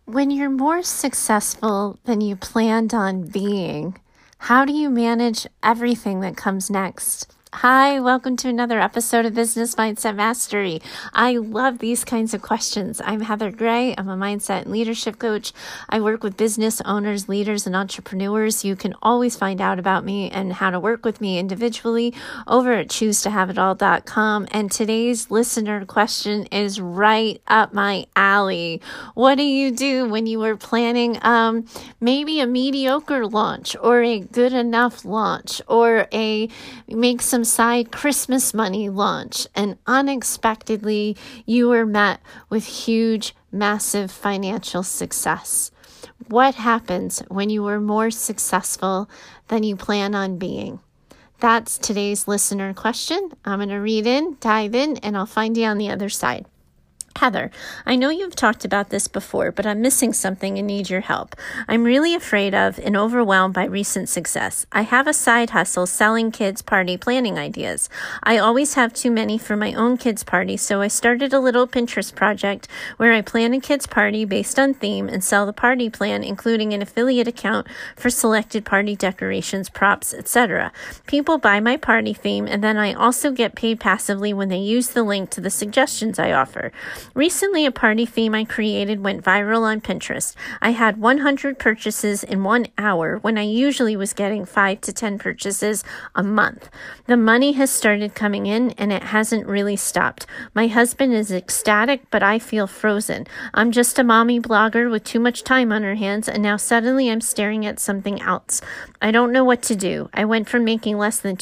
When you're more successful than you planned on being, how do you manage everything that comes next? Hi, welcome to another episode of Business Mindset Mastery. I love these kinds of questions. I'm Heather Gray. I'm a mindset and leadership coach. I work with business owners, leaders, and entrepreneurs. You can always find out about me and how to work with me individually over at choosetohaveitall.com. And today's listener question is right up my alley. What do you do when you were planning maybe a mediocre launch or a good enough launch or make some side Christmas money launch, and unexpectedly you were met with huge, massive financial success? What happens when you were more successful than you plan on being? That's today's listener question. I'm going to dive in, and I'll find you on the other side. Heather, I know you've talked about this before, but I'm missing something and need your help. I'm really afraid of and overwhelmed by recent success. I have a side hustle selling kids' party planning ideas. I always have too many for my own kids' party, so I started a little Pinterest project where I plan a kids' party based on theme and sell the party plan, including an affiliate account for selected party decorations, props, etc. People buy my party theme, and then I also get paid passively when they use the link to the suggestions I offer. Recently, a party theme I created went viral on Pinterest. I had 100 purchases in 1 hour when I usually was getting 5 to 10 purchases a month. The money has started coming in, and it hasn't really stopped. My husband is ecstatic, but I feel frozen. I'm just a mommy blogger with too much time on her hands, and now suddenly I'm staring at something else. I don't know what to do. I went from making less than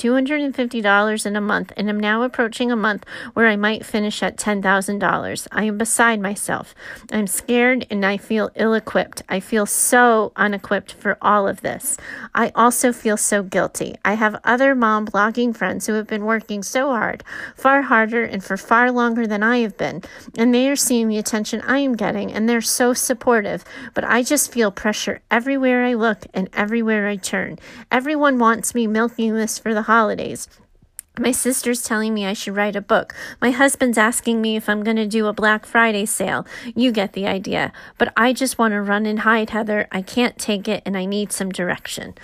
$250 in a month, and am now approaching a month where I might finish at $10,000. I am beside myself. I'm scared and I feel ill-equipped. I feel so unequipped for all of this. I also feel so guilty. I have other mom blogging friends who have been working so hard, far harder and for far longer than I have been, and they are seeing the attention I am getting, and they're so supportive, but I just feel pressure everywhere I look and everywhere I turn. Everyone wants me milking this for the holidays. My sister's telling me I should write a book. My husband's asking me if I'm going to do a Black Friday sale. You get the idea. But I just want to run and hide, Heather. I can't take it, and I need some direction.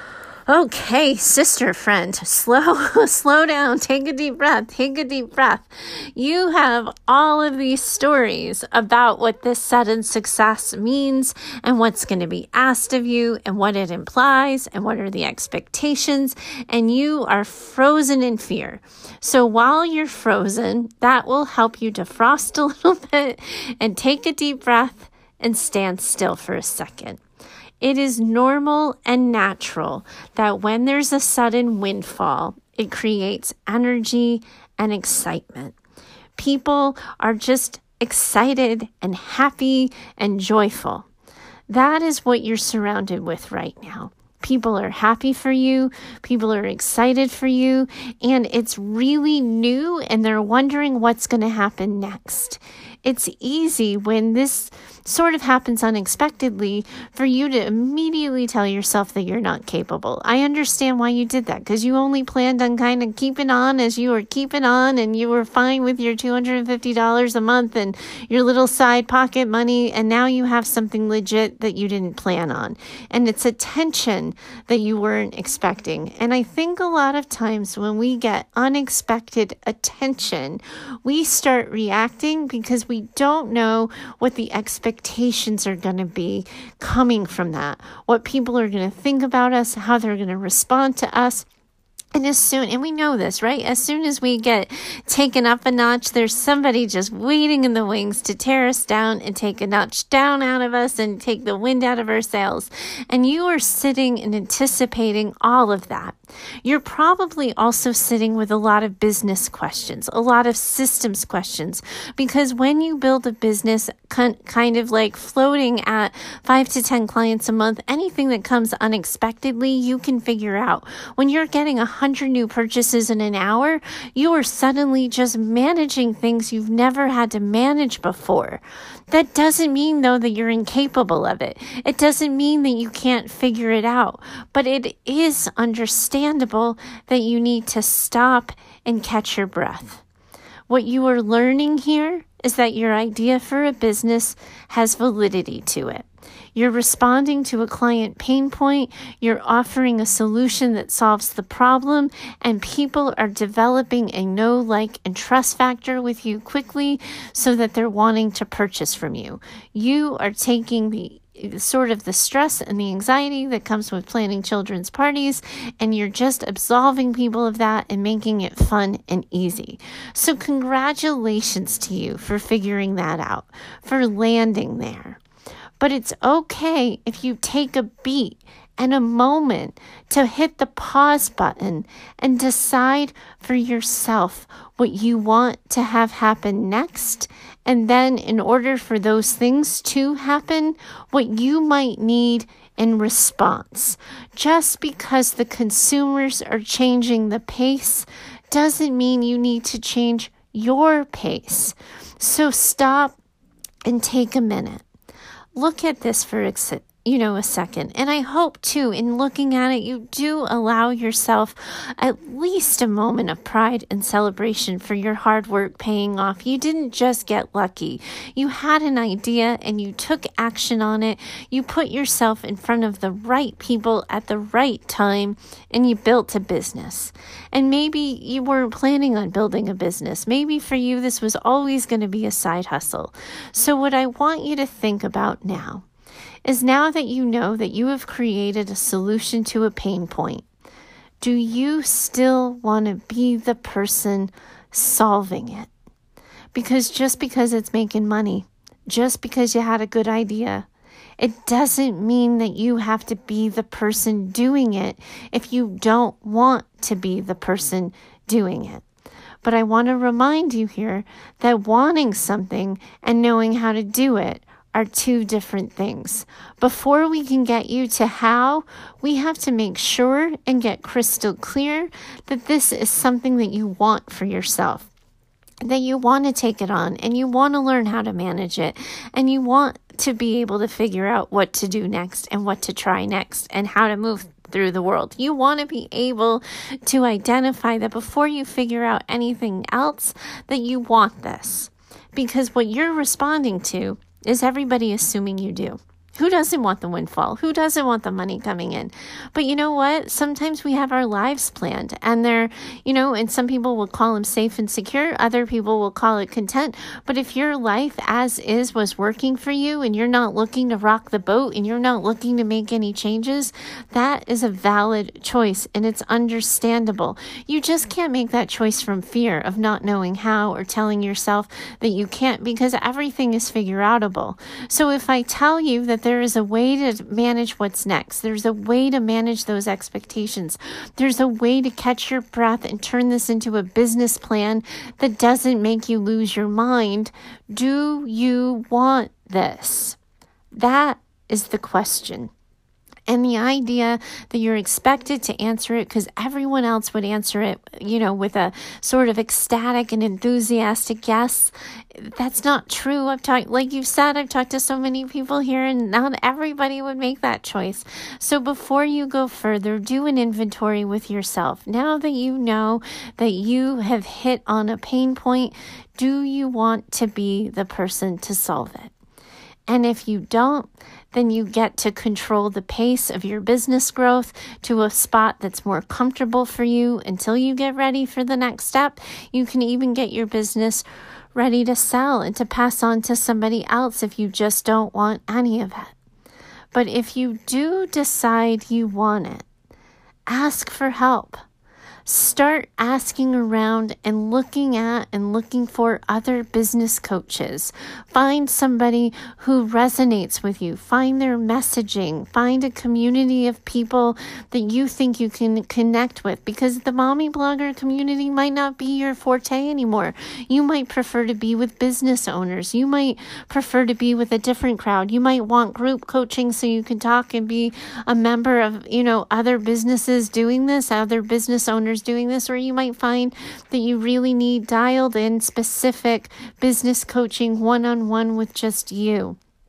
Okay, sister friend, slow down, take a deep breath. You have all of these stories about what this sudden success means and what's going to be asked of you and what it implies and what are the expectations, and you are frozen in fear. So while you're frozen, that will help you defrost a little bit and take a deep breath and stand still for a second. It is normal and natural that when there's a sudden windfall, it creates energy and excitement. People are just excited and happy and joyful. That is what you're surrounded with right now. People are happy for you. People are excited for you. And it's really new, and they're wondering what's going to happen next. It's easy when this sort of happens unexpectedly for you to immediately tell yourself that you're not capable. I understand why you did that, because you only planned on kind of keeping on as you were keeping on, and you were fine with your $250 a month and your little side pocket money, and now you have something legit that you didn't plan on. And it's attention that you weren't expecting. And I think a lot of times when we get unexpected attention, we start reacting because we don't know what the expectations are going to be coming from that, what people are going to think about us, how they're going to respond to us. And we know this, right? As soon as we get taken up a notch, there's somebody just waiting in the wings to tear us down and take a notch down out of us and take the wind out of our sails. And you are sitting and anticipating all of that. You're probably also sitting with a lot of business questions, a lot of systems questions, because when you build a business kind of like floating at 5 to 10 clients a month, anything that comes unexpectedly, you can figure out. When you're getting 100 new purchases in an hour, you are suddenly just managing things you've never had to manage before. That doesn't mean, though, that you're incapable of it. It doesn't mean that you can't figure it out. But it is understandable that you need to stop and catch your breath. What you are learning here is that your idea for a business has validity to it. You're responding to a client pain point, you're offering a solution that solves the problem, and people are developing a know, like, and trust factor with you quickly so that they're wanting to purchase from you. You are taking the stress and the anxiety that comes with planning children's parties, and you're just absolving people of that and making it fun and easy. So congratulations to you for figuring that out, for landing there. But it's okay if you take a beat and a moment to hit the pause button and decide for yourself what you want to have happen next. And then in order for those things to happen, what you might need in response. Just because the consumers are changing the pace doesn't mean you need to change your pace. So stop and take a minute. Look at this for a second. And I hope too, in looking at it, you do allow yourself at least a moment of pride and celebration for your hard work paying off. You didn't just get lucky. You had an idea and you took action on it. You put yourself in front of the right people at the right time and you built a business. And maybe you weren't planning on building a business. Maybe for you, this was always going to be a side hustle. So what I want you to think about now is, now that you know that you have created a solution to a pain point, do you still want to be the person solving it? Because just because it's making money, just because you had a good idea, it doesn't mean that you have to be the person doing it if you don't want to be the person doing it. But I want to remind you here that wanting something and knowing how to do it are two different things. Before we can get you to how, we have to make sure and get crystal clear that this is something that you want for yourself, that you want to take it on and you want to learn how to manage it, and you want to be able to figure out what to do next and what to try next and how to move through the world. You want to be able to identify that before you figure out anything else, that you want this. Because what you're responding to is everybody assuming you do. Who doesn't want the windfall? Who doesn't want the money coming in? But you know what? Sometimes we have our lives planned and they're, and some people will call them safe and secure. Other people will call it content. But if your life as is was working for you and you're not looking to rock the boat and you're not looking to make any changes, that is a valid choice and it's understandable. You just can't make that choice from fear of not knowing how or telling yourself that you can't, because everything is figure outable. So if I tell you that there is a way to manage what's next, there's a way to manage those expectations, there's a way to catch your breath and turn this into a business plan that doesn't make you lose your mind, do you want this? That is the question. And the idea that you're expected to answer it because everyone else would answer it, with a sort of ecstatic and enthusiastic yes, that's not true. Like you said, I've talked to so many people here and not everybody would make that choice. So before you go further, do an inventory with yourself. Now that you know that you have hit on a pain point, do you want to be the person to solve it? And if you don't, then you get to control the pace of your business growth to a spot that's more comfortable for you until you get ready for the next step. You can even get your business ready to sell and to pass on to somebody else if you just don't want any of it. But if you do decide you want it, ask for help. Start asking around and looking for other business coaches. Find somebody who resonates with you. Find their messaging. Find a community of people that you think you can connect with, because the mommy blogger community might not be your forte anymore. You might prefer to be with business owners. You might prefer to be with a different crowd. You might want group coaching so you can talk and be a member of, other businesses doing this, other business owners doing this, or you might find that you really need dialed in specific business coaching one-on-one with just you.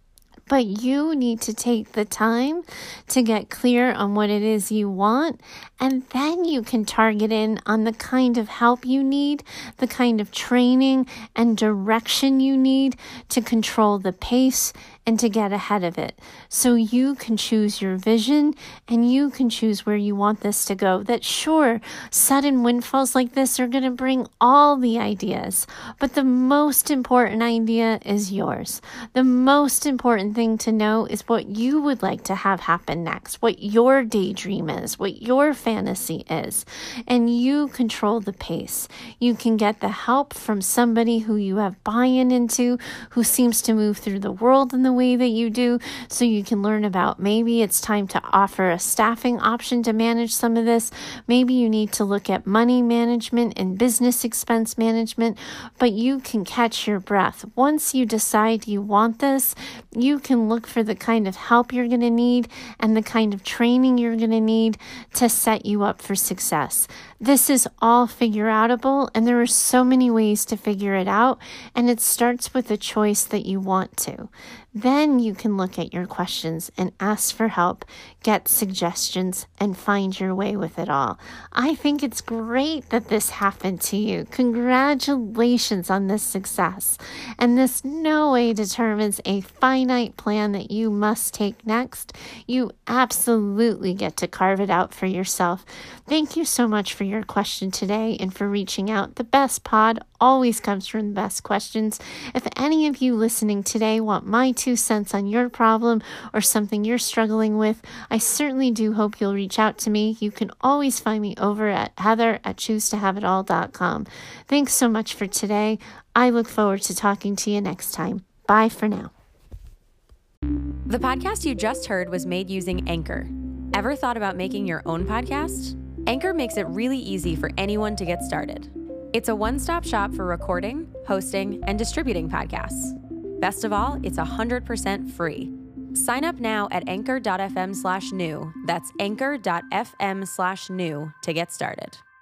But you need to take the time to get clear on what it is you want, and then you can target in on the kind of help you need, the kind of training and direction you need to control the pace and to get ahead of it. So you can choose your vision and you can choose where you want this to go. That sure, sudden windfalls like this are going to bring all the ideas, but the most important idea is yours. The most important thing to know is what you would like to have happen next, what your daydream is, what your fantasy is, and you control the pace. You can get the help from somebody who you have buy-in into, who seems to move through the world in the way that you do, so you can learn about maybe it's time to offer a staffing option to manage some of this. Maybe you need to look at money management and business expense management, but you can catch your breath. Once you decide you want this, you can look for the kind of help you're going to need and the kind of training you're going to need to set you up for success. This is all figure outable, and there are so many ways to figure it out, and it starts with a choice that you want to. Then you can look at your questions and ask for help, get suggestions, and find your way with it all. I think it's great that this happened to you. Congratulations on this success. And this no way determines a finite plan that you must take next. You absolutely get to carve it out for yourself. Thank you so much for your question today and for reaching out. The best pod always comes from the best questions. If any of you listening today want my 2 cents on your problem or something you're struggling with, I certainly do hope you'll reach out to me. You can always find me over at heather@choosetohaveitall.com. Thanks so much for today. I look forward to talking to you next time. Bye for now. The podcast you just heard was made using Anchor. Ever thought about making your own podcast? Anchor makes it really easy for anyone to get started. It's a one-stop shop for recording, hosting, and distributing podcasts. Best of all, it's 100% free. Sign up now at anchor.fm/new. That's anchor.fm/new to get started.